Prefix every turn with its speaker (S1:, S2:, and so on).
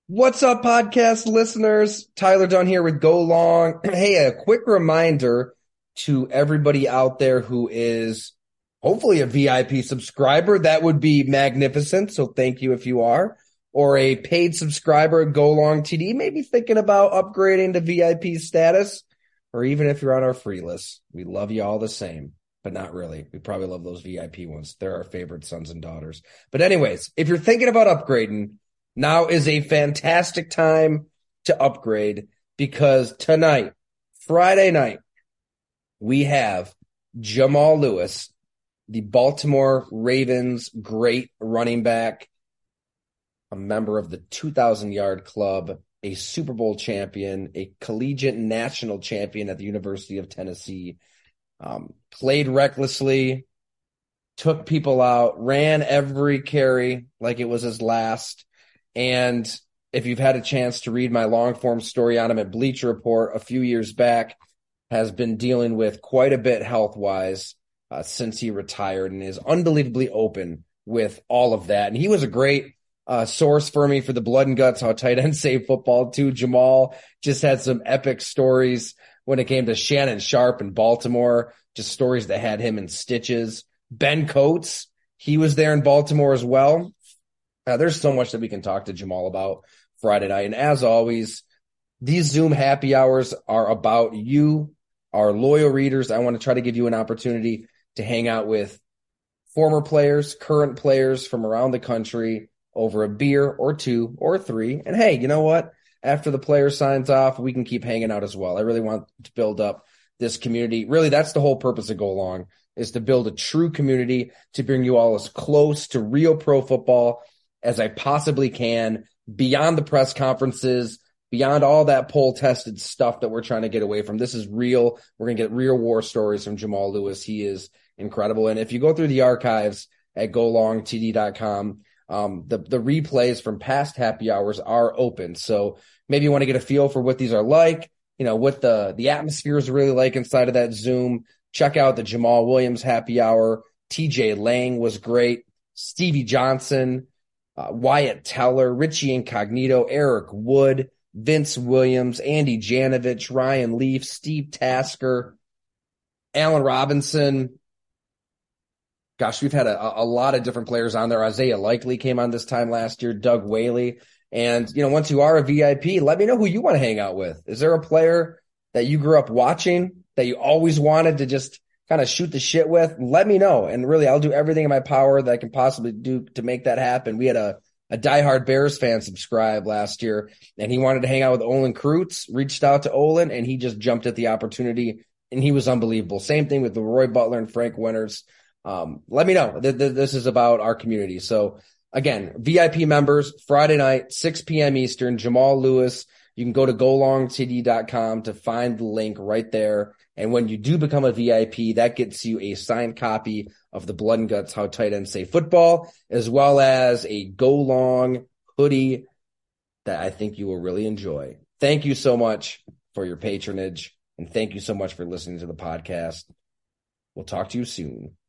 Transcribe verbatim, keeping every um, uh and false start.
S1: What's up, podcast listeners? Tyler Dunn here with Go Long. Hey, a quick reminder to everybody out there who is hopefully a V I P subscriber. That would be magnificent. So thank you if you are. Or a paid subscriber at Go Long T D, maybe thinking about upgrading to V I P status. Or even if you're on our free list, we love you all the same, but not really. We probably love those V I P ones. They're our favorite sons and daughters. But anyways, if you're thinking about upgrading, now is a fantastic time to upgrade because tonight, Friday night, we have Jamal Lewis, the Baltimore Ravens great running back, a member of the two thousand yard club, a Super Bowl champion, a collegiate national champion at the University of Tennessee, um, played recklessly, took people out, ran every carry like it was his last. And if you've had a chance to read my long form story on him at Bleacher Report a few years back, has been dealing with quite a bit health wise uh, since he retired and is unbelievably open with all of that. And he was a great uh, source for me for the Blood and Guts, How Tight Ends Save Football too. Jamal just had some epic stories when it came to Shannon Sharp in Baltimore, just stories that had him in stitches. Ben Coates, he was there in Baltimore as well. Uh, there's so much that we can talk to Jamal about Friday night. And as always, these Zoom happy hours are about you, our loyal readers. I want to try to give you an opportunity to hang out with former players, current players from around the country over a beer or two or three. And hey, you know what? After the player signs off, we can keep hanging out as well. I really want to build up this community. Really, that's the whole purpose of Go Long, is to build a true community, to bring you all as close to real pro football as I possibly can, beyond the press conferences, beyond all that poll-tested stuff that we're trying to get away from. This is real. We're going to get real war stories from Jamal Lewis. He is incredible. And if you go through the archives at go long t d dot com, um, the, the replays from past happy hours are open. So maybe you want to get a feel for what these are like, you know, what the, the atmosphere is really like inside of that Zoom. Check out the Jamal Williams happy hour. T J Lang was great. Stevie Johnson, Uh, Wyatt Teller, Richie Incognito, Eric Wood, Vince Williams, Andy Janovich, Ryan Leaf, Steve Tasker, Allen Robinson. Gosh, we've had a, a lot of different players on there. Isaiah Likely came on this time last year, Doug Whaley. And, you know, once you are a V I P, let me know who you want to hang out with. Is there a player that you grew up watching that you always wanted to just kind of shoot the shit with? Let me know. And really, I'll do everything in my power that I can possibly do to make that happen. We had a, a diehard Bears fan subscribe last year, and he wanted to hang out with Olin Kreutz, reached out to Olin, and he just jumped at the opportunity, and he was unbelievable. Same thing with the Roy Butler and Frank Winters. Um, let me know. Th- th- this is about our community. So again, V I P members, Friday night, six p.m. Eastern, Jamal Lewis. You can go to go long t d dot com to find the link right there. And when you do become a V I P, that gets you a signed copy of the Blood and Guts, How Tight Ends Save Football, as well as a Go Long hoodie that I think you will really enjoy. Thank you so much for your patronage, and thank you so much for listening to the podcast. We'll talk to you soon.